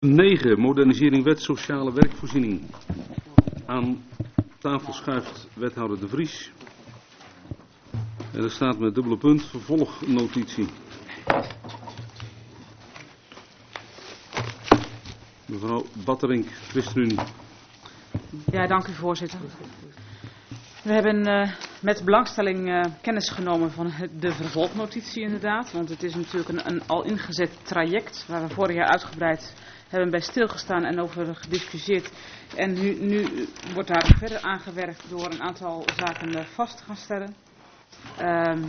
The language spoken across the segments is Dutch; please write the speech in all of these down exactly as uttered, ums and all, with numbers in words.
negen. Modernisering wet sociale werkvoorziening. Aan tafel schuift wethouder De Vries. En er staat met dubbele punt vervolgnotitie. Mevrouw Batterink, ChristenUnie. Ja, dank u voorzitter. We hebben uh, met belangstelling uh, kennis genomen van de vervolgnotitie inderdaad. Want het is natuurlijk een, een al ingezet traject waar we vorig jaar uitgebreid hebben bij stilgestaan en over gediscussieerd. En nu, nu wordt daar verder aangewerkt door een aantal zaken uh, vast te gaan stellen. Um,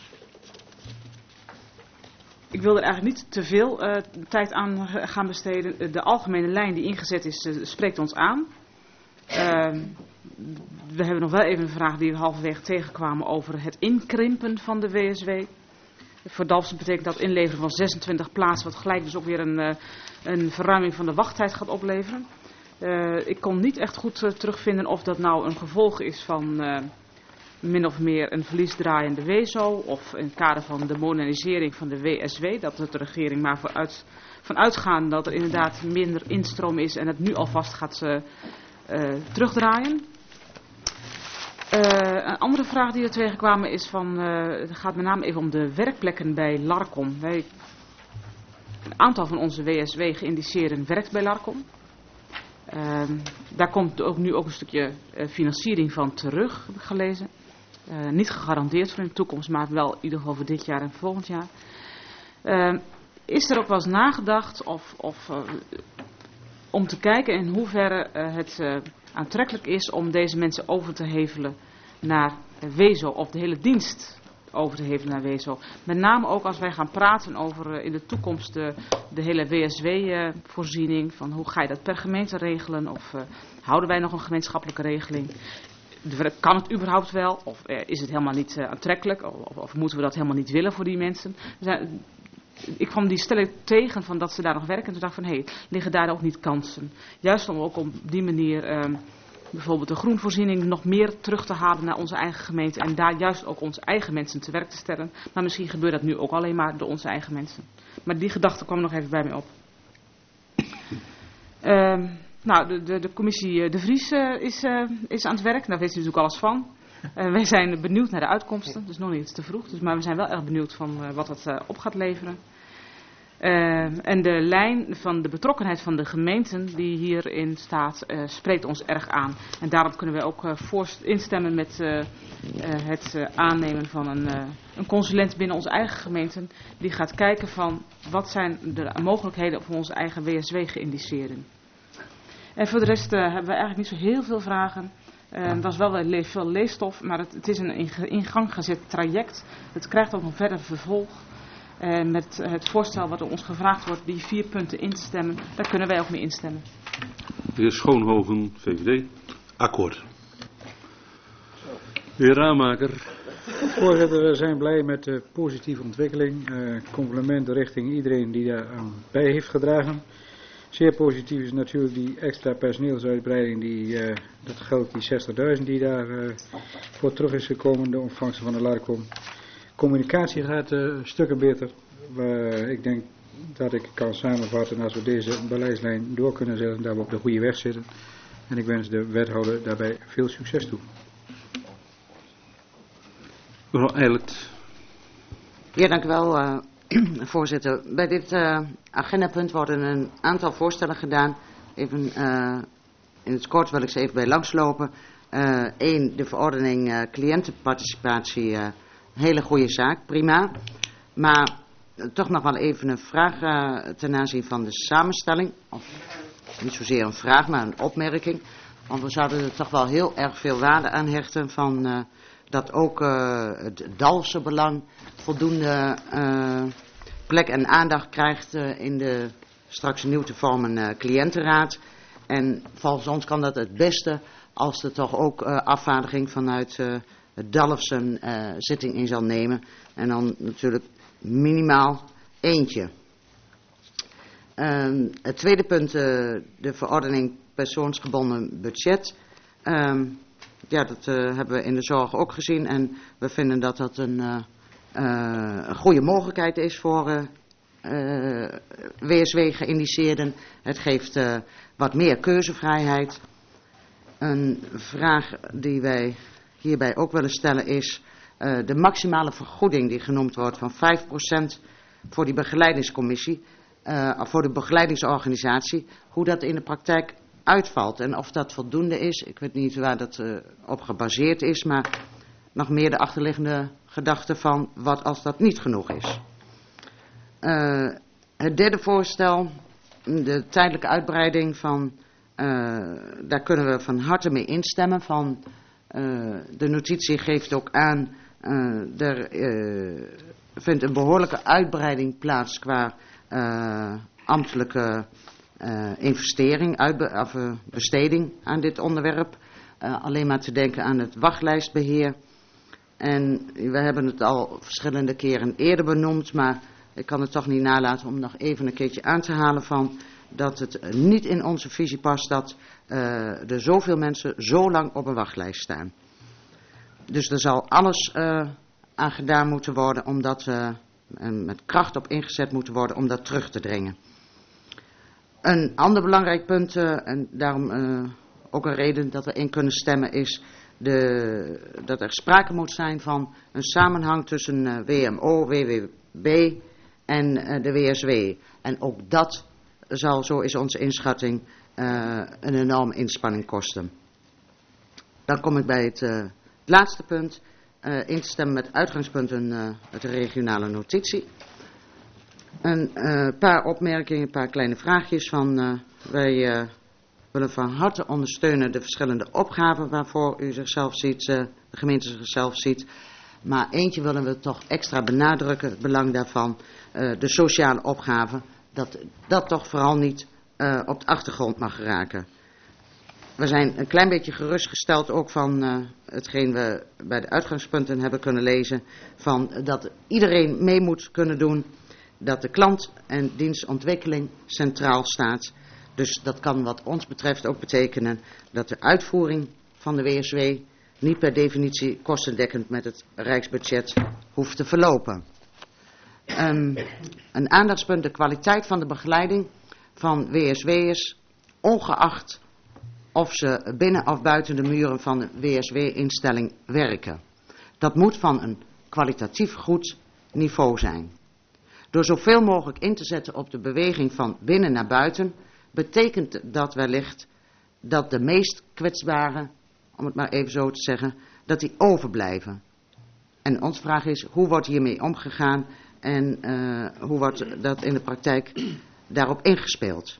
ik wil er eigenlijk niet te veel uh, tijd aan gaan besteden. De algemene lijn die ingezet is, uh, spreekt ons aan. Uh, we hebben nog wel even een vraag die we halverwege tegenkwamen over het inkrimpen van de W S W. Voor Dalfsen betekent dat inleveren van zesentwintig plaatsen, wat gelijk dus ook weer een, uh, een verruiming van de wachttijd gaat opleveren. Uh, ik kon niet echt goed uh, terugvinden of dat nou een gevolg is van uh, min of meer een verliesdraaiende W S O of in het kader van de modernisering van de W S W, dat de regering maar vooruit, van uitgaan dat er inderdaad minder instroom is en het nu alvast gaat uh, uh, terugdraaien. Uh, een andere vraag die er tegenkwamen is van, uh, het gaat met name even om de werkplekken bij Larcom. Wij, een aantal van onze W S W geïndiceerden werkt bij Larcom. Uh, daar komt ook nu ook een stukje uh, financiering van terug, heb ik gelezen. Uh, niet gegarandeerd voor in de toekomst, maar wel in ieder geval voor dit jaar en volgend jaar. Uh, is er ook wel eens nagedacht of, of uh, om te kijken in hoeverre uh, het uh, aantrekkelijk is om deze mensen over te hevelen naar W S O of de hele dienst over te hevelen naar W S O. Met name ook als wij gaan praten over uh, in de toekomst de, de hele W S W-voorziening. Uh, van hoe ga je dat per gemeente regelen of uh, houden wij nog een gemeenschappelijke regeling? De, kan het überhaupt wel of uh, is het helemaal niet uh, aantrekkelijk of, of moeten we dat helemaal niet willen voor die mensen? Zijn, ik kwam die stelling tegen van dat ze daar nog werken en toen dacht ik van hé, hey, liggen daar ook niet kansen? Juist om ook op die manier uh, bijvoorbeeld de groenvoorziening nog meer terug te halen naar onze eigen gemeente en daar juist ook onze eigen mensen te werk te stellen. Maar misschien gebeurt dat nu ook alleen maar door onze eigen mensen. Maar die gedachte kwam nog even bij mij op. Uh, nou, de, de, de commissie De Vries uh, is, uh, is aan het werk, daar weet u natuurlijk alles van. Uh, wij zijn benieuwd naar de uitkomsten, dus nog niet te vroeg. Dus, maar we zijn wel erg benieuwd van uh, wat het uh, op gaat leveren. Uh, en de lijn van de betrokkenheid van de gemeenten die hierin staat, uh, spreekt ons erg aan. En daarom kunnen wij ook uh, voorst- instemmen met uh, uh, het uh, aannemen van een, uh, een consulent binnen onze eigen gemeenten. Die gaat kijken van wat zijn de mogelijkheden voor onze eigen W S W geïndiceerden. En voor de rest uh, hebben we eigenlijk niet zo heel veel vragen. Uh, het was wel le- veel leesstof, maar het, het is een in, in gang gezet traject. Het krijgt ook nog verder vervolg. Uh, met het voorstel wat er ons gevraagd wordt, die vier punten in te stemmen, daar kunnen wij ook mee instemmen. De heer Schoonhoven, V V D. Akkoord. De heer Raamaker. Voorzitter, we zijn blij met de positieve ontwikkeling. Uh, complimenten richting iedereen die daar aan bij heeft gedragen. Zeer positief is natuurlijk die extra personeelsuitbreiding, die, uh, dat geld, die zestigduizend die daar uh, voor terug is gekomen, de ontvangst van de Larcom. Communicatie gaat uh, stukken beter. Uh, ik denk dat ik kan samenvatten als we deze beleidslijn door kunnen zetten, dat we op de goede weg zitten. En ik wens de wethouder daarbij veel succes toe. Mevrouw Eilert. Ja, dank u wel, uh, voorzitter. Bij dit uh, agendapunt worden een aantal voorstellen gedaan. Even uh, in het kort wil ik ze even bij langslopen. Eén, uh, de verordening uh, cliëntenparticipatie. Uh, hele goede zaak, prima. Maar uh, toch nog wel even een vraag uh, ten aanzien van de samenstelling. Of niet zozeer een vraag, maar een opmerking. Want we zouden er toch wel heel erg veel waarde aan hechten van uh, dat ook uh, het Dalfse belang voldoende uh, plek en aandacht krijgt uh, in de straks nieuw te vormen uh, cliëntenraad. En volgens ons kan dat het beste als er toch ook uh, afvaardiging vanuit uh, het Dalfse een uh, zitting in zal nemen. En dan natuurlijk minimaal eentje. Um, het tweede punt, uh, de verordening persoonsgebonden budget. Um, ja, dat uh, hebben we in de zorg ook gezien. En we vinden dat dat een, uh, uh, een goede mogelijkheid is voor uh, uh, W S W geïndiceerden. Het geeft uh, wat meer keuzevrijheid. Een vraag die wij hierbij ook willen stellen is uh, de maximale vergoeding die genoemd wordt van vijf procent voor die begeleidingscommissie, uh, voor de begeleidingsorganisatie, hoe dat in de praktijk uitvalt en of dat voldoende is. Ik weet niet waar dat uh, op gebaseerd is, maar nog meer de achterliggende gedachte van wat als dat niet genoeg is. Uh, het derde voorstel, de tijdelijke uitbreiding van, uh, daar kunnen we van harte mee instemmen. Van, uh, de notitie geeft ook aan, uh, er uh, vindt een behoorlijke uitbreiding plaats qua uh, ambtelijke uh, investering, uitbe- of uh, besteding aan dit onderwerp. Uh, alleen maar te denken aan het wachtlijstbeheer. En we hebben het al verschillende keren eerder benoemd, maar ik kan het toch niet nalaten om nog even een keertje aan te halen van dat het niet in onze visie past dat uh, er zoveel mensen zo lang op een wachtlijst staan. Dus er zal alles uh, aan gedaan moeten worden om dat uh, met kracht op ingezet moeten worden om dat terug te dringen. Een ander belangrijk punt, uh, en daarom uh, ook een reden dat we in kunnen stemmen, is de, dat er sprake moet zijn van een samenhang tussen uh, W M O, W W B en uh, de W S W. En ook dat zal, zo is onze inschatting, uh, een enorme inspanning kosten. Dan kom ik bij het, uh, het laatste punt, uh, in te stemmen met uitgangspunten uh, uit de regionale notitie. Een uh, paar opmerkingen, een paar kleine vraagjes van uh, wij uh, willen van harte ondersteunen de verschillende opgaven waarvoor u zichzelf ziet, uh, de gemeente zichzelf ziet. Maar eentje willen we toch extra benadrukken, het belang daarvan, uh, de sociale opgave, dat dat toch vooral niet uh, op de achtergrond mag geraken. We zijn een klein beetje gerustgesteld ook van uh, hetgeen we bij de uitgangspunten hebben kunnen lezen, van dat iedereen mee moet kunnen doen, dat de klant en dienstontwikkeling centraal staat. Dus dat kan wat ons betreft ook betekenen dat de uitvoering van de W S W niet per definitie kostendekkend met het rijksbudget hoeft te verlopen. Um, een aandachtspunt, de kwaliteit van de begeleiding van W S W'ers, ongeacht of ze binnen of buiten de muren van de W S W-instelling werken. Dat moet van een kwalitatief goed niveau zijn. Door zoveel mogelijk in te zetten op de beweging van binnen naar buiten, betekent dat wellicht dat de meest kwetsbaren, om het maar even zo te zeggen, dat die overblijven. En onze vraag is, hoe wordt hiermee omgegaan en uh, hoe wordt dat in de praktijk daarop ingespeeld?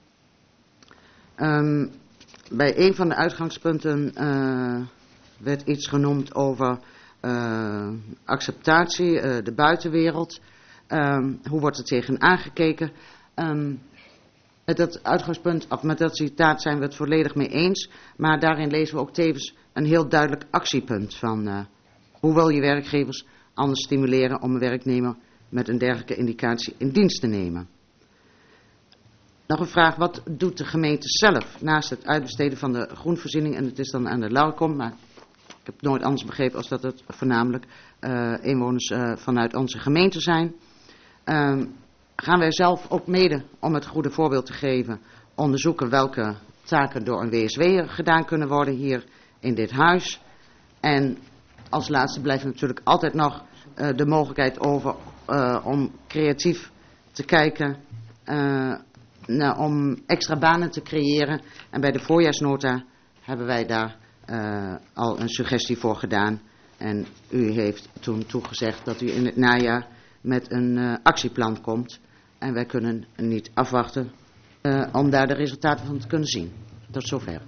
Um, bij een van de uitgangspunten uh, werd iets genoemd over uh, acceptatie, uh, de buitenwereld. Um, hoe wordt er tegen aangekeken? Um, met dat uitgangspunt, of met dat citaat zijn we het volledig mee eens. Maar daarin lezen we ook tevens een heel duidelijk actiepunt van uh, hoe wil je werkgevers anders stimuleren om een werknemer met een dergelijke indicatie in dienst te nemen. Nog een vraag, wat doet de gemeente zelf naast het uitbesteden van de groenvoorziening, en het is dan aan de Lauwkom, maar ik heb nooit anders begrepen als dat het voornamelijk uh, inwoners uh, vanuit onze gemeente zijn. Uh, gaan wij zelf ook mede, om het goede voorbeeld te geven, onderzoeken welke taken door een W S W'er gedaan kunnen worden hier in dit huis. En als laatste blijft natuurlijk altijd nog uh, de mogelijkheid over uh, om creatief te kijken, uh, nou, om extra banen te creëren. En bij de voorjaarsnota hebben wij daar uh, al een suggestie voor gedaan. En u heeft toen toegezegd dat u in het najaar met een uh, actieplan komt. En wij kunnen niet afwachten uh, om daar de resultaten van te kunnen zien. Tot zover.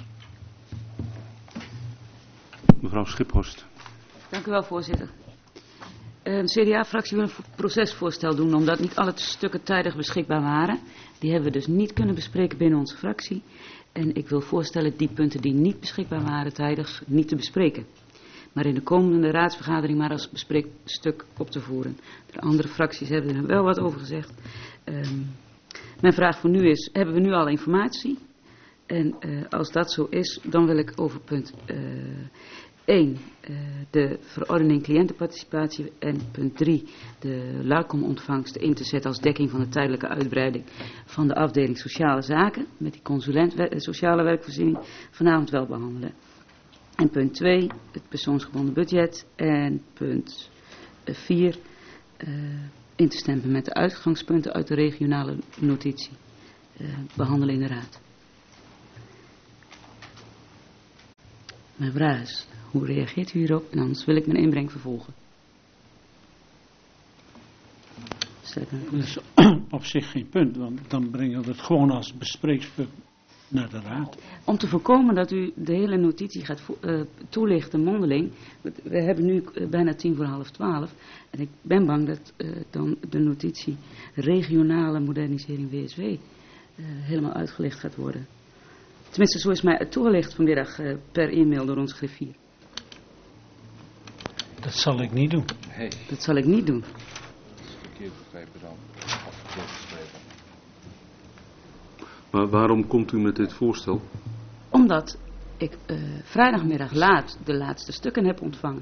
Mevrouw Schiphorst. Dank u wel, voorzitter. De C D A-fractie wil een procesvoorstel doen, omdat niet alle stukken tijdig beschikbaar waren. Die hebben we dus niet kunnen bespreken binnen onze fractie. En ik wil voorstellen die punten die niet beschikbaar waren tijdig niet te bespreken. Maar in de komende raadsvergadering maar als bespreekstuk op te voeren. De andere fracties hebben er wel wat over gezegd. Um, mijn vraag voor nu is, hebben we nu al informatie? En uh, als dat zo is, dan wil ik over punt uh, één. Uh, de verordening cliëntenparticipatie en punt drie. De LACOM-ontvangsten in te zetten als dekking van de tijdelijke uitbreiding van de afdeling sociale zaken. Met die consulent wer- sociale werkvoorziening vanavond wel behandelen. En punt twee. Het persoonsgebonden budget. En punt vier. Uh, in te stemmen met de uitgangspunten uit de regionale notitie. Uh, behandelen in de raad. Mijn vraag is, hoe reageert u hierop? En anders wil ik mijn inbreng vervolgen. Dat is op zich geen punt, want dan brengen we het gewoon als bespreekspunt naar de raad. Om te voorkomen dat u de hele notitie gaat vo- uh, toelichten mondeling. We hebben nu uh, bijna tien voor half twaalf. En ik ben bang dat uh, dan de notitie regionale modernisering W S W uh, helemaal uitgelicht gaat worden. Tenminste, zo is mij toegelicht vanmiddag uh, per e-mail door onze griffier. Dat zal ik niet doen. Hey. Dat zal ik niet doen. Dat is verkeerd begrepen dan. Of verkeerd geschreven. Maar waarom komt u met dit voorstel? Omdat ik uh, vrijdagmiddag laat de laatste stukken heb ontvangen.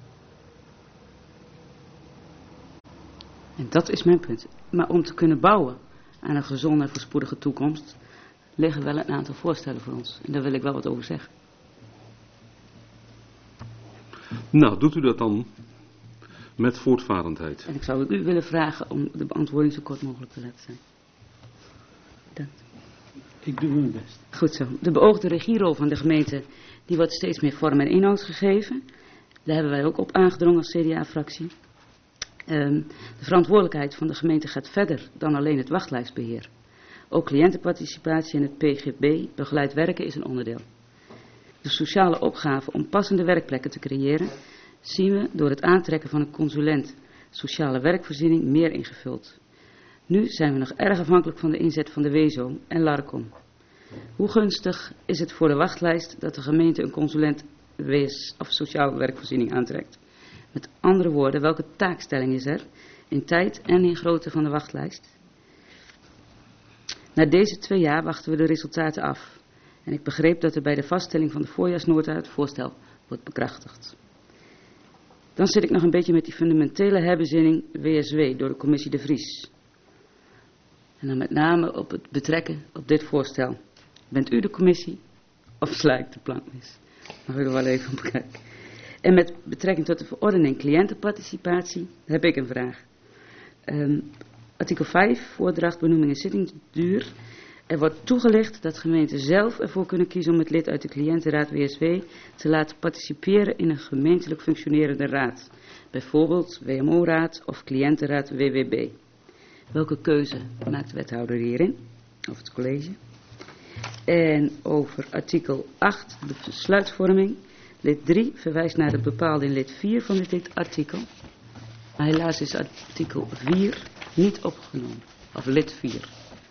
En dat is mijn punt. Maar om te kunnen bouwen aan een gezonde en voorspoedige toekomst, liggen wel een aantal voorstellen voor ons. En daar wil ik wel wat over zeggen. Nou, doet u dat dan met voortvarendheid? En ik zou u willen vragen om de beantwoording zo kort mogelijk te laten zijn. Dank. Ik doe mijn best. Goed zo. De beoogde regierol van de gemeente, die wordt steeds meer vorm en inhoud gegeven. Daar hebben wij ook op aangedrongen als C D A-fractie. Um, de verantwoordelijkheid van de gemeente gaat verder dan alleen het wachtlijstbeheer. Ook cliëntenparticipatie en het P G B, begeleid werken, is een onderdeel. De sociale opgave om passende werkplekken te creëren, zien we door het aantrekken van een consulent sociale werkvoorziening meer ingevuld. Nu zijn we nog erg afhankelijk van de inzet van de W S O en LARCOM. Hoe gunstig is het voor de wachtlijst dat de gemeente een consulent W S of sociale werkvoorziening aantrekt? Met andere woorden, welke taakstelling is er in tijd en in grootte van de wachtlijst? Na deze twee jaar wachten we de resultaten af. En ik begreep dat er bij de vaststelling van de voorjaarsnota het voorstel wordt bekrachtigd. Dan zit ik nog een beetje met die fundamentele herbezinning W S W door de commissie De Vries. En dan met name op het betrekken op dit voorstel. Bent u de commissie of sla ik de plank mis? Mag ik er wel even op kijken. En met betrekking tot de verordening cliëntenparticipatie heb ik een vraag. Um, artikel vijf, voordracht, benoeming en zittingsduur. Er wordt toegelicht dat gemeenten zelf ervoor kunnen kiezen om het lid uit de cliëntenraad W S W te laten participeren in een gemeentelijk functionerende raad. Bijvoorbeeld W M O-raad of cliëntenraad W W B. Welke keuze maakt de wethouder hierin? Of het college? En over artikel acht, de besluitvorming. Lid drie verwijst naar het bepaalde in lid vier van dit artikel. Maar helaas is artikel vier niet opgenomen. Of lid vier.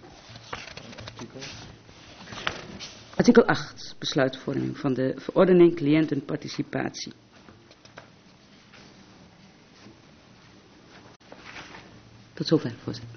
Artikel acht, besluitvorming van de verordening cliëntenparticipatie. Tot zover, voorzitter.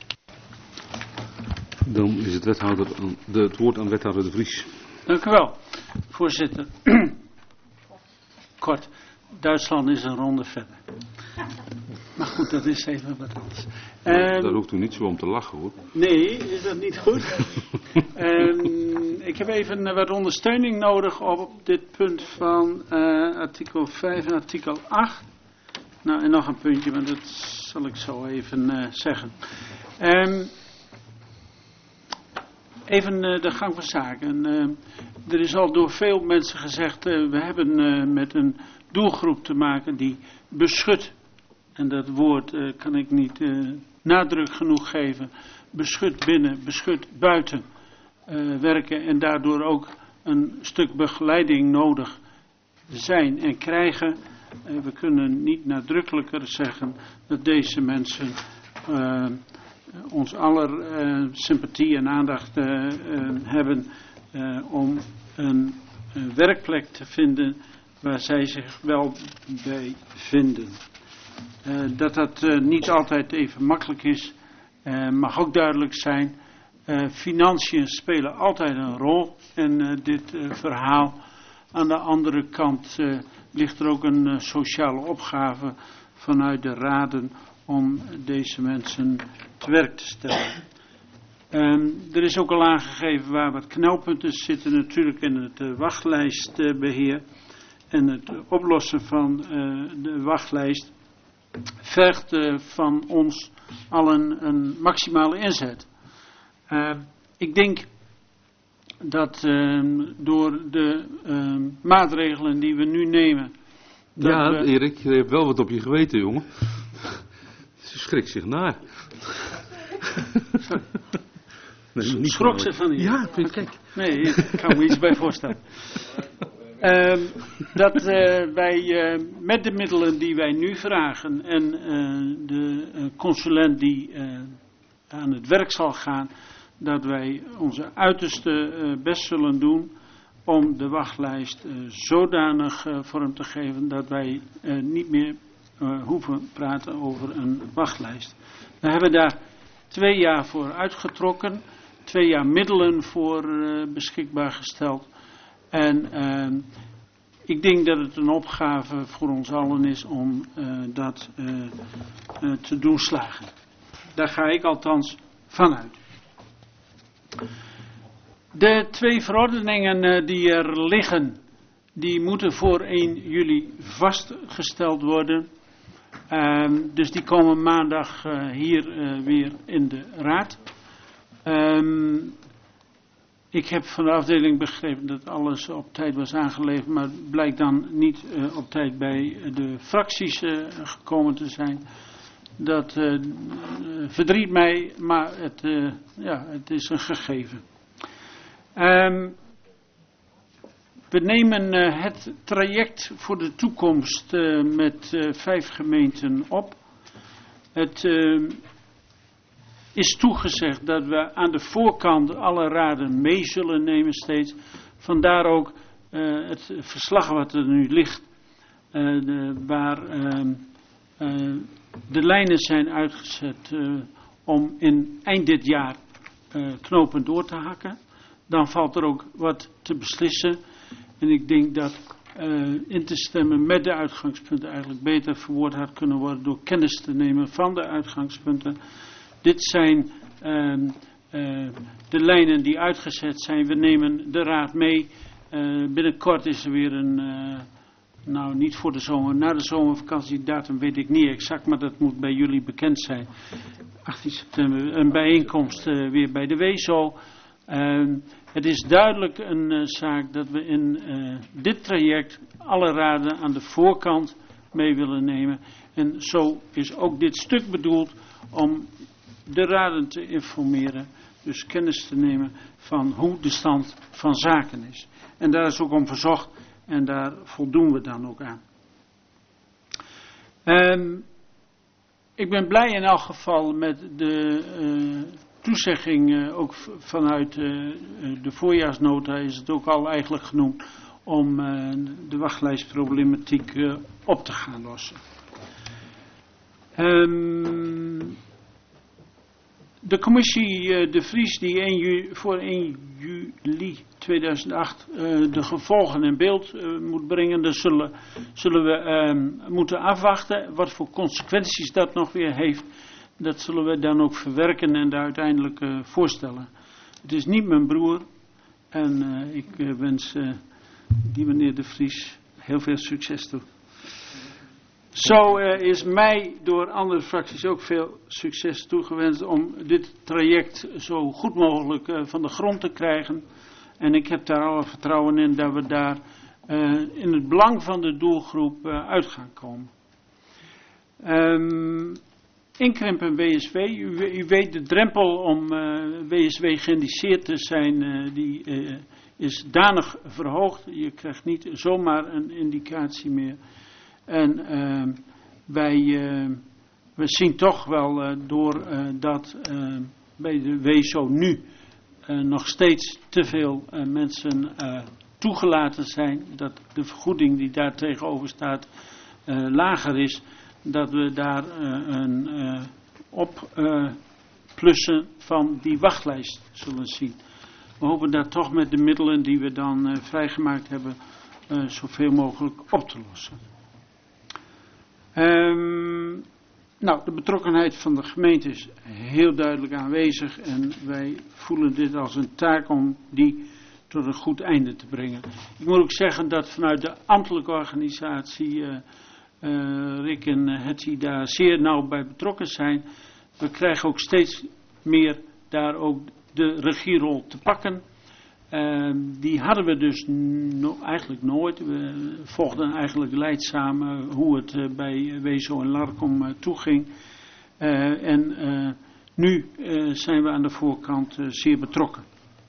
Dan is het, wethouder aan, de, het woord aan wethouder De Vries. Dank u wel, voorzitter. Kort, Duitsland is een ronde verder. Maar goed, dat is even wat anders. Daar Um, hoeft u niet zo om te lachen, hoor. nee, is dat niet goed? um, ik heb even uh, wat ondersteuning nodig op dit punt van uh, artikel vijf en artikel acht. Nou, en nog een puntje, maar dat zal ik zo even uh, zeggen. Um, even uh, de gang van zaken. Uh, er is al door veel mensen gezegd, uh, we hebben uh, met een doelgroep te maken die beschut. En dat woord uh, kan ik niet uh, nadruk genoeg geven. Beschut binnen, beschut buiten uh, werken en daardoor ook een stuk begeleiding nodig zijn en krijgen. Uh, we kunnen niet nadrukkelijker zeggen dat deze mensen uh, ons aller uh, sympathie en aandacht uh, uh, hebben uh, om een, een werkplek te vinden waar zij zich wel bij vinden. Uh, dat dat uh, niet altijd even makkelijk is, uh, mag ook duidelijk zijn. Uh, financiën spelen altijd een rol in uh, dit uh, verhaal. Aan de andere kant uh, ligt er ook een uh, sociale opgave vanuit de raden om deze mensen te werk te stellen. Um, er is ook al aangegeven waar wat knelpunten zitten, natuurlijk in het uh, wachtlijstbeheer. En het uh, oplossen van uh, de wachtlijst vergt uh, van ons allen een maximale inzet. Uh, ik denk dat uh, door de uh, maatregelen die we nu nemen... Ja, we... Erik, je hebt wel wat op je geweten, jongen. Ze schrikt zich naar. Sorry. Nee, niet Schrok ze van hier? Ja, vind ik. Okay. Nee, ik kan me iets bij voorstellen. Uh, dat uh, wij uh, met de middelen die wij nu vragen en uh, de uh, consulent die uh, aan het werk zal gaan, dat wij onze uiterste uh, best zullen doen om de wachtlijst uh, zodanig uh, vorm te geven dat wij uh, niet meer uh, hoeven praten over een wachtlijst. We hebben daar twee jaar voor uitgetrokken, twee jaar middelen voor uh, beschikbaar gesteld. En uh, ik denk dat het een opgave voor ons allen is om uh, dat uh, uh, te doen slagen. Daar ga ik althans vanuit. De twee verordeningen uh, die er liggen, die moeten voor één juli vastgesteld worden. Uh, dus die komen maandag uh, hier uh, weer in de raad. Um, ik heb van de afdeling begrepen dat alles op tijd was aangeleverd, maar het blijkt dan niet uh, op tijd bij de fracties uh, gekomen te zijn. Dat uh, verdriet mij, maar het, uh, ja, het is een gegeven. Um, we nemen uh, het traject voor de toekomst uh, met uh, vijf gemeenten op. Het uh, is toegezegd dat we aan de voorkant alle raden mee zullen nemen steeds. Vandaar ook uh, het verslag wat er nu ligt, uh, de, waar uh, uh, de lijnen zijn uitgezet uh, om in eind dit jaar uh, knopen door te hakken. Dan valt er ook wat te beslissen. En ik denk dat uh, in te stemmen met de uitgangspunten eigenlijk beter verwoord had kunnen worden door kennis te nemen van de uitgangspunten. Dit zijn uh, uh, de lijnen die uitgezet zijn. We nemen de raad mee. Uh, binnenkort is er weer een, uh, nou niet voor de zomer, na de zomervakantie, datum weet ik niet exact, maar dat moet bij jullie bekend zijn. achttien september, een bijeenkomst uh, weer bij de W E S O. Uh, het is duidelijk een uh, zaak dat we in uh, dit traject alle raden aan de voorkant mee willen nemen. En zo is ook dit stuk bedoeld om de raden te informeren, dus kennis te nemen van hoe de stand van zaken is. En daar is ook om verzocht en daar voldoen we dan ook aan. Um, ik ben blij in elk geval met de uh, toezegging, uh, ook vanuit uh, de voorjaarsnota is het ook al eigenlijk genoemd, om uh, de wachtlijstproblematiek uh, op te gaan lossen. Um, De commissie uh, De Vries die één juli, voor één juli tweeduizend acht uh, de gevolgen in beeld uh, moet brengen, daar zullen, zullen we uh, moeten afwachten. Wat voor consequenties dat nog weer heeft, dat zullen we dan ook verwerken en daar uiteindelijk uh, voorstellen. Het is niet mijn broer en uh, ik uh, wens uh, die meneer De Vries heel veel succes toe. Zo uh, is mij door andere fracties ook veel succes toegewenst om dit traject zo goed mogelijk uh, van de grond te krijgen. En ik heb daar alle vertrouwen in dat we daar uh, in het belang van de doelgroep uh, uit gaan komen. Um, inkrimpen W S W. U, u weet de drempel om uh, W S W geïndiceerd te zijn, uh, die uh, is danig verhoogd. Je krijgt niet zomaar een indicatie meer. En uh, wij uh, we zien toch wel uh, door uh, dat uh, bij de W E S O nu uh, nog steeds te veel uh, mensen uh, toegelaten zijn. Dat de vergoeding die daar tegenover staat uh, lager is. Dat we daar uh, een uh, op uh, plussen van die wachtlijst zullen zien. We hopen daar toch met de middelen die we dan uh, vrijgemaakt hebben uh, zoveel mogelijk op te lossen. Um, nou, de betrokkenheid van de gemeente is heel duidelijk aanwezig en wij voelen dit als een taak om die tot een goed einde te brengen. Ik moet ook zeggen dat vanuit de ambtelijke organisatie uh, uh, Rick en Hetty daar zeer nauw bij betrokken zijn. We krijgen ook steeds meer daar ook de regierol te pakken. Uh, die hadden we dus no- eigenlijk nooit. We volgden eigenlijk leidzaam uh, hoe het uh, bij Wezo en Larcom uh, toeging. Uh, en uh, nu uh, zijn we aan de voorkant uh, zeer betrokken.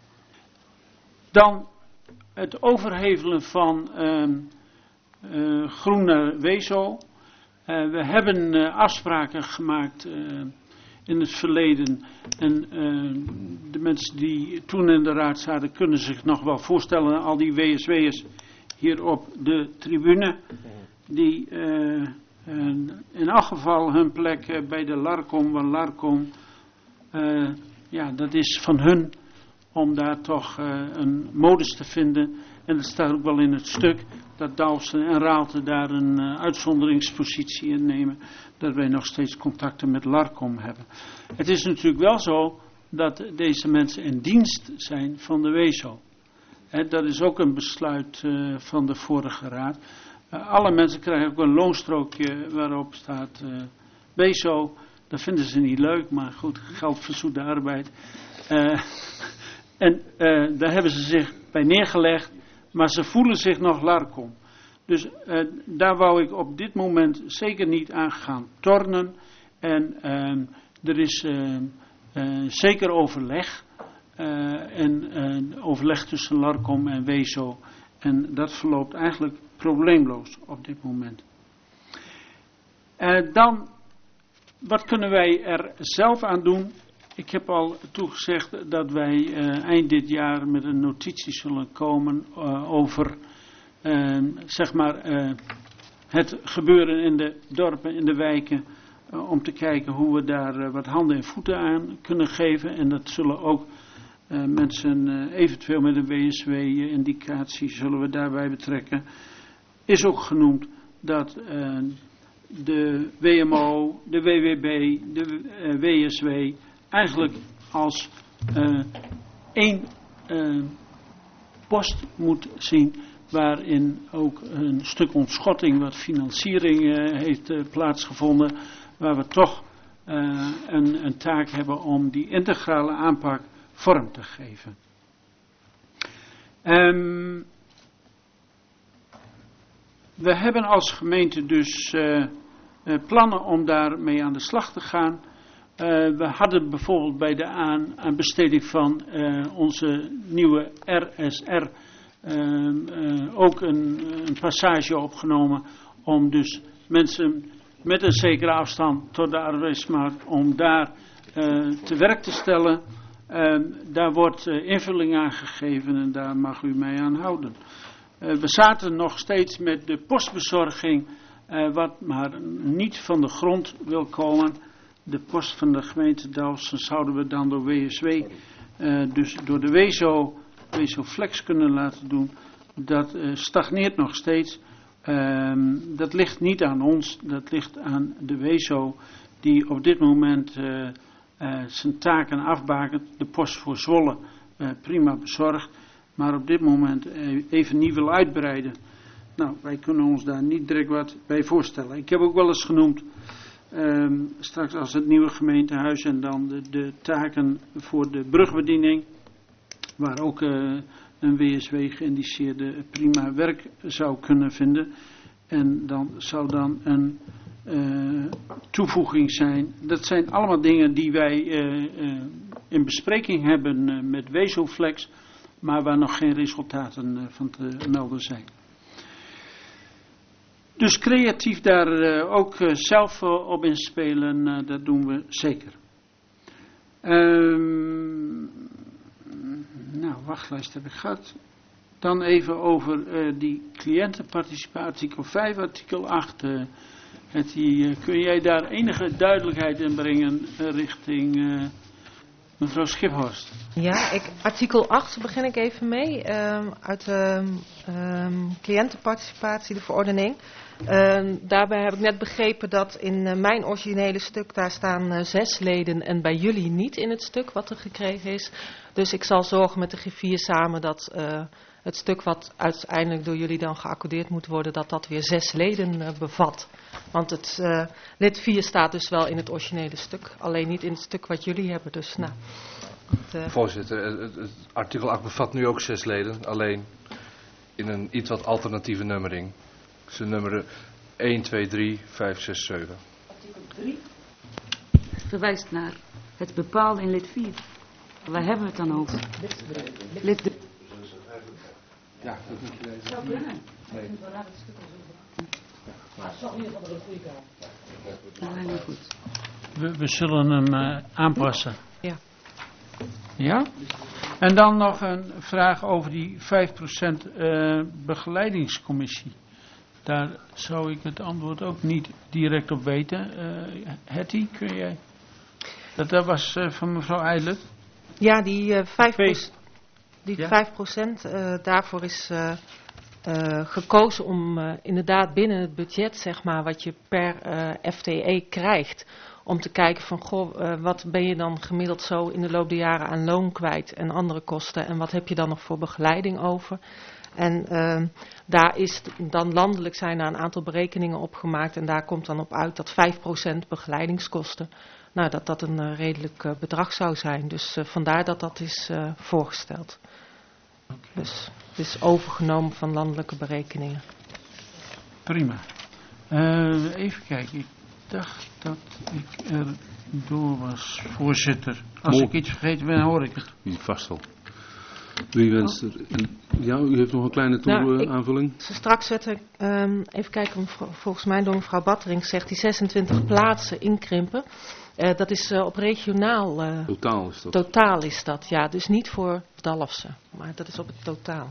Dan het overhevelen van uh, uh, groen naar Wezo. Uh, we hebben uh, afspraken gemaakt uh, in het verleden. En uh, de mensen die toen in de raad zaten kunnen zich nog wel voorstellen. Al die W S W'ers hier op de tribune. Die uh, uh, in elk geval hun plek uh, bij de Larcom. Want Larcom, uh, ja, dat is van hun. Om daar toch uh, een modus te vinden. En dat staat ook wel in het stuk. Dat Dalfsen en Raalte daar een uh, uitzonderingspositie in nemen. Dat wij nog steeds contacten met Larcom hebben. Het is natuurlijk wel zo dat deze mensen in dienst zijn van de Wezo. He, dat is ook een besluit uh, van de vorige raad. Uh, alle mensen krijgen ook een loonstrookje waarop staat uh, Wezo. Dat vinden ze niet leuk, maar goed, geld verzoet de arbeid. Uh, en uh, daar hebben ze zich bij neergelegd, maar ze voelen zich nog Larcom. Dus uh, daar wou ik op dit moment zeker niet aan gaan tornen. En uh, er is uh, uh, zeker overleg. Uh, en uh, overleg tussen Larcom en Wezo. En dat verloopt eigenlijk probleemloos op dit moment. Uh, dan, wat kunnen wij er zelf aan doen? Ik heb al toegezegd dat wij uh, eind dit jaar met een notitie zullen komen uh, over uh, zeg maar uh, het gebeuren in de dorpen, in de wijken. Uh, om te kijken hoe we daar uh, wat handen en voeten aan kunnen geven. En dat zullen ook uh, mensen uh, eventueel met een W S W-indicatie zullen we daarbij betrekken. Is ook genoemd dat uh, de W M O, de W W B, de uh, W S W eigenlijk als uh, één uh, post moet zien waarin ook een stuk ontschotting wat financiering uh, heeft uh, plaatsgevonden, waar we toch uh, een, een taak hebben om die integrale aanpak vorm te geven. Um, we hebben als gemeente dus uh, uh, plannen om daarmee aan de slag te gaan. Uh, we hadden bijvoorbeeld bij de aan, aanbesteding van uh, onze nieuwe R S R uh, uh, ook een, een passage opgenomen om dus mensen met een zekere afstand tot de arbeidsmarkt om daar uh, te werk te stellen. Uh, daar wordt uh, invulling aan gegeven en daar mag u mij aan houden. Uh, we zaten nog steeds met de postbezorging uh, wat maar niet van de grond wil komen. De post van de gemeente Dalfsen zouden we dan door W S W, uh, dus door de Wezo, Wezo Flex kunnen laten doen. Dat uh, stagneert nog steeds. Um, dat ligt niet aan ons, dat ligt aan de Wezo die op dit moment uh, uh, zijn taken afbakent. De post voor Zwolle uh, prima bezorgd, maar op dit moment uh, even niet wil uitbreiden. Nou, wij kunnen ons daar niet direct wat bij voorstellen. Ik heb ook wel eens genoemd. Um, straks als het nieuwe gemeentehuis en dan de, de taken voor de brugbediening, waar ook uh, een W S W geïndiceerde prima werk zou kunnen vinden. En dan zou dan een uh, toevoeging zijn. Dat zijn allemaal dingen die wij uh, uh, in bespreking hebben uh, met Wezoflex, maar waar nog geen resultaten uh, van te melden zijn. Dus creatief daar uh, ook uh, zelf uh, op inspelen, uh, dat doen we zeker. Um, nou, wachtlijst heb ik gehad. Dan even over uh, die cliëntenparticipatie, artikel vijf, artikel acht. Uh, het, die, uh, kun jij daar enige duidelijkheid in brengen uh, richting uh, Mevrouw Schiphorst. Ja, ik, artikel acht begin ik even mee, um, uit de um, cliëntenparticipatie, de verordening. Um, daarbij heb ik net begrepen dat in uh, mijn originele stuk, daar staan uh, zes leden en bij jullie niet in het stuk wat er gekregen is. Dus ik zal zorgen met de griffier samen dat uh, het stuk wat uiteindelijk door jullie dan geaccordeerd moet worden, dat dat weer zes leden uh, bevat. Want het uh, lid vier staat dus wel in het originele stuk, alleen niet in het stuk wat jullie hebben. Dus, nou, het, uh... Voorzitter, het, het artikel acht bevat nu ook zes leden, alleen in een iets wat alternatieve nummering. Ze nummeren een, twee, drie, vijf, zes, zeven. Artikel drie verwijst naar het bepaalde in lid vier. Waar hebben we het dan over? Lid drie. Ja, dat moet je weten. Zou kunnen. Nee. Ja, goed. We, we zullen hem uh, aanpassen. Ja. Ja? En dan nog een vraag over die vijf procent uh, begeleidingscommissie. Daar zou ik het antwoord ook niet direct op weten. Uh, Hetty, kun jij? Dat, dat was uh, van mevrouw Eilert. Ja, die uh, vijf procent, die Ja? vijf procent uh, daarvoor is uh, uh, gekozen om uh, inderdaad binnen het budget, zeg maar, wat je per uh, F T E krijgt, om te kijken van, goh, uh, wat ben je dan gemiddeld zo in de loop der jaren aan loon kwijt en andere kosten en wat heb je dan nog voor begeleiding over? En uh, daar is dan landelijk zijn er een aantal berekeningen opgemaakt en daar komt dan op uit dat vijf procent begeleidingskosten, nou, dat dat een uh, redelijk uh, bedrag zou zijn. Dus uh, vandaar dat dat is uh, voorgesteld. Okay. Dus het is overgenomen van landelijke berekeningen. Prima. Uh, even kijken, ik dacht dat ik er door was, voorzitter. Als Mol. ik iets vergeten ben, hoor ik het. Niet vast al. Wie wenst er? Ja, u heeft nog een kleine Nou, aanvulling. Straks werd er, um, even kijken, volgens mij door mevrouw Battering zegt die zesentwintig plaatsen inkrimpen. Uh, dat is uh, op regionaal. Uh, totaal is dat. Totaal is dat, ja. Dus niet voor Dalfsen, maar dat is op het totaal.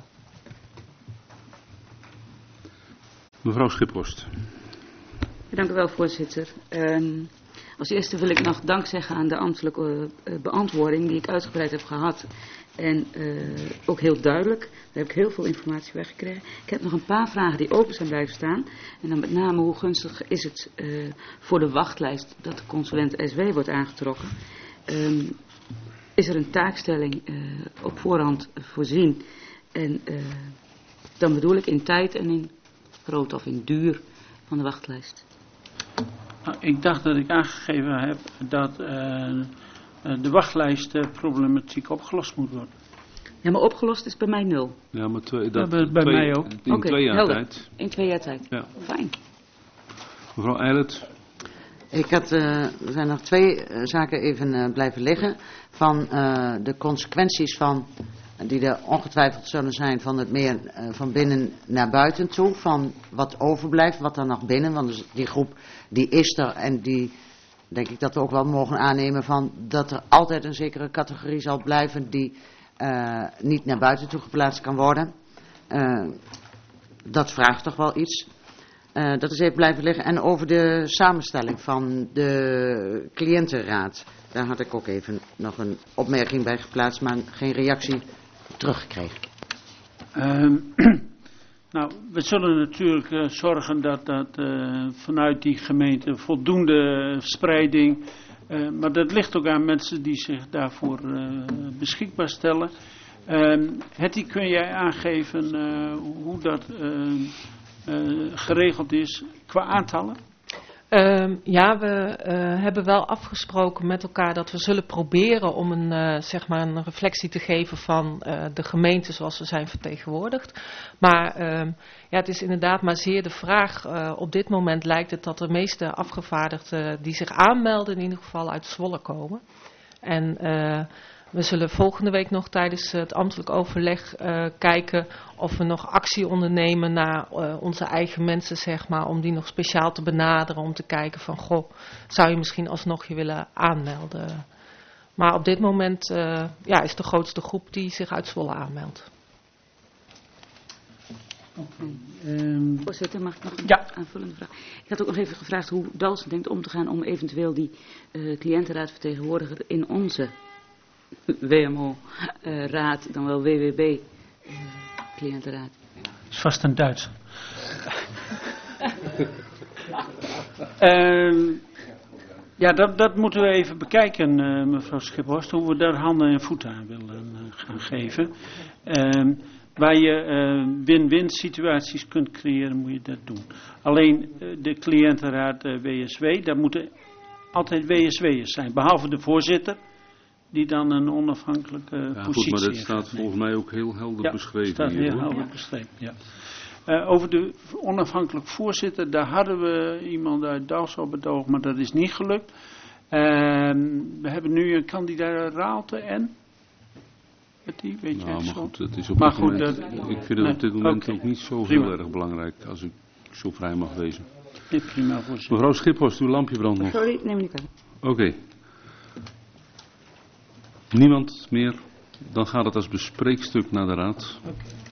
Mevrouw Schiphorst. Dank u wel, voorzitter. Um, als eerste wil ik nog dank zeggen aan de ambtelijke uh, beantwoording die ik uitgebreid heb gehad. En uh, ook heel duidelijk. Daar heb ik heel veel informatie weggekregen. Ik heb nog een paar vragen die open zijn blijven staan. En dan met name hoe gunstig is het uh, voor de wachtlijst dat de consulent S W wordt aangetrokken. Um, is er een taakstelling uh, op voorhand voorzien. En uh, dan bedoel ik in tijd en in grootte of in duur van de wachtlijst. Nou, ik dacht dat ik aangegeven heb dat uh, de wachtlijstproblematiek opgelost moet worden. Ja, maar opgelost is bij mij nul. Ja, maar twee, dat, ja, bij twee, mij ook. In okay, twee jaar helder. tijd. In twee jaar tijd. Ja. Fijn. Mevrouw Eilert. Ik had, uh, er zijn nog twee uh, zaken even uh, blijven liggen. Van uh, de consequenties van, die er ongetwijfeld zullen zijn van het meer uh, van binnen naar buiten toe. Van wat overblijft, wat er nog binnen. Want dus die groep die is er en die denk ik dat we ook wel mogen aannemen van dat er altijd een zekere categorie zal blijven die uh, niet naar buiten toe geplaatst kan worden. Uh, dat vraagt toch wel iets. Uh, dat is even blijven liggen. En over de samenstelling van de cliëntenraad. Daar had ik ook even nog een opmerking bij geplaatst, maar geen reactie teruggekregen. Um, nou, we zullen natuurlijk uh, zorgen dat, dat uh, vanuit die gemeente voldoende spreiding, uh, maar dat ligt ook aan mensen die zich daarvoor uh, beschikbaar stellen. Um, Hetty, kun jij aangeven uh, hoe dat uh, uh, geregeld is qua aantallen? Um, ja, we uh, hebben wel afgesproken met elkaar dat we zullen proberen om een, uh, zeg maar een reflectie te geven van uh, de gemeente zoals ze zijn vertegenwoordigd. Maar um, ja, het is inderdaad maar zeer de vraag. Uh, op dit moment lijkt het dat de meeste afgevaardigden die zich aanmelden in ieder geval uit Zwolle komen. En uh, we zullen volgende week nog tijdens het ambtelijk overleg uh, kijken of we nog actie ondernemen naar uh, onze eigen mensen, zeg maar, om die nog speciaal te benaderen, om te kijken van, goh, zou je misschien alsnog je willen aanmelden. Maar op dit moment uh, ja, is de grootste groep die zich uit Zwolle aanmeldt. Okay. Um, Voorzitter, mag ik nog een ja. aanvullende vraag? Ik had ook nog even gevraagd hoe Dalfsen denkt om te gaan om eventueel die uh, cliëntenraadvertegenwoordiger in onze W M O-raad, uh, dan wel W W B-cliëntenraad. Uh, Dat is vast een Duits. uh, ja, dat, dat moeten we even bekijken, uh, mevrouw Schiphorst, hoe we daar handen en voeten aan willen uh, gaan geven. Uh, waar je uh, win-win situaties kunt creëren, moet je dat doen. Alleen uh, de cliëntenraad uh, W S W, daar moeten altijd W S W'ers zijn, behalve de voorzitter, die dan een onafhankelijke ja, positie heeft. Goed, maar dat staat volgens mij ook heel helder ja, beschreven. staat hier, heel hoor. helder beschreven, ja. Uh, over de onafhankelijk voorzitter, daar hadden we iemand uit Dalfsen op het oog, maar dat is niet gelukt. Uh, we hebben nu een kandidaat Raalte en... Met die, weet je nou, maar zo? goed, het is op maar dit goed, moment, dat, ik vind het op dit moment okay. ook niet zo Prima. heel erg belangrijk, als ik zo vrij mag wezen. Nee, prima, voorzitter. Mevrouw Schiphorst, uw lampje brandt nog. Sorry, neem me niet aan. Oké. Okay. Niemand meer? Dan gaat het als bespreekstuk naar de raad.